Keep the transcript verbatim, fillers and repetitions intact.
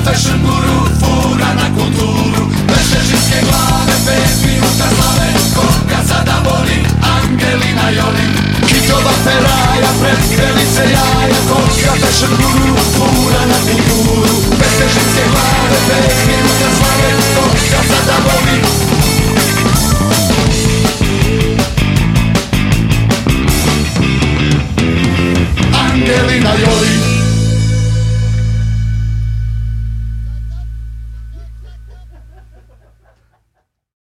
fashion guru, fura na kulturu. Veštežinske glave, pet minuta slave, koga sada voli Angelina Jolim. Hitova peraja, pred krelice jaja, koga fashion guru, fura na kulturu. Veštežinske glave, pet minuta